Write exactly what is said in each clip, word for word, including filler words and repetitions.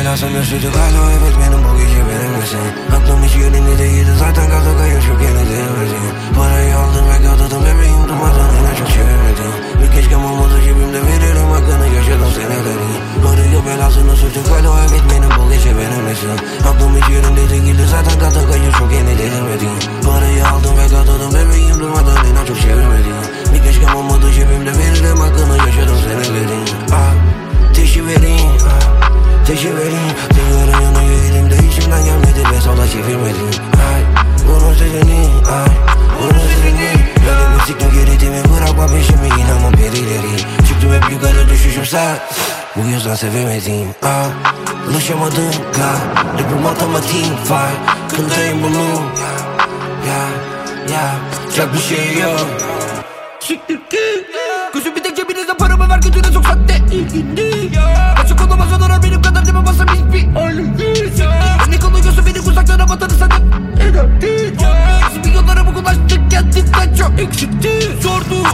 belasını sürdük hala evet benim bu gece benim misin? Aklım hiç yerinde değildi zaten kaldı kayıp çok yeni devirdim. Parayı aldım ve katladım bebeğim durmadan yine çok çevirmedim. Bir keşkem olmadı cebimde veririm hakkını yaşadım seneleri. Parayı belasını sürdük hala evet benim bu gece benim misin? Aklım hiç yerinde değildi zaten kaldı kayıp çok yeni devirdim. Parayı aldım ve katladım bebeğim durmadan yine çok çevirmedim. Bir keşkem olmadı cebimde veririm hakkını yaşadım seneleri. Ah, teşi vereyim, ah, teşi vereyim. Dünyanın yanıyor elimde içimden gelmedi ve sola çevirmedim. Ay, bunun sesini, ay, bunun sesini. Böyle bir siktim geridimi bırakma peşimi inanma perileri. Çıktım hep yukarı düşüşüm sen. Bu yüzden sevemedim, ah, ulaşamadım ka. Rapim matematiğim fay, kındayım bunu. Ya, ya, çok bir şey yok. Siktir git. Gözüm bir tek cebinizde paramı ver götüne sok sahte ilgindi. Açık olamaz onarar benim kadar deme basam hiçbir halim değil. Ne kalıyorsun beni uzaklara vatanı sana ederdi. Biz bir yollara bugün açtık kendinden çok eksikti. Zordu.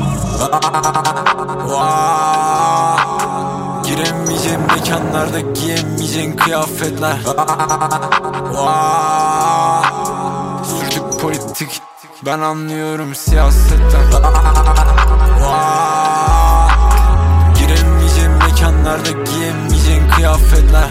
Giremeyeceğim mekanlarda giyemeyeceğin kıyafetler. Sürdük politik, ben anlıyorum siyasetten. Giremeyeceğim mekanlarda giyemeyeceğin kıyafetler.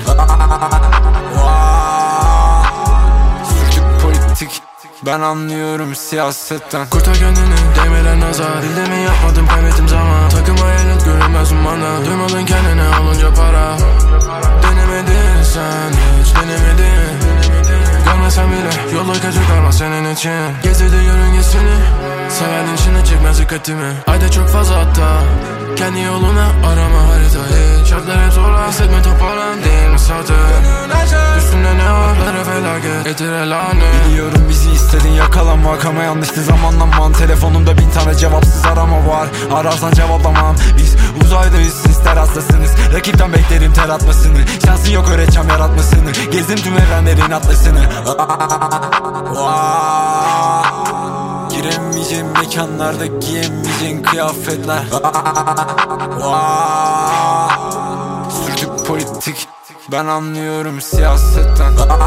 Sürdük politik, ben anlıyorum siyasetten. Kurtar kendini, değmeden nazar. Dilde mi yapmadım, kaybettim zaman. Takıma yanıt görünmez umana. Duymadın kendine olunca para. Denemedin sen, hiç denemedin. Görmesen bile yolu kaçırtma senin için. Gezdirdi yörüngesini, severdim şimdi çekmez dikkatimi. Ayda çok fazla hatta, kendi yoluna arama haritayı. Şartlar hep zorla, hissetme toparlan değil mi zaten? Üstünde ne var, lara felaket, etire lanet. Biliyorum bizi istedin yakalanmak ama yanlıştı zamanlaman. Telefonumda bin tane cevapsız arama var, ararsan cevaplamam. Biz uzaydayız, siz terastasınız. Rakipten beklerim ter atmasını. Şansın yok öğreteceğim yaratmasını. Gezdim tüm evrenlerin atlasını. Giremeyeceğim mekanlarda giyemeyeceğin kıyafetler. Sürdük politik, ben anlıyorum siyasetten.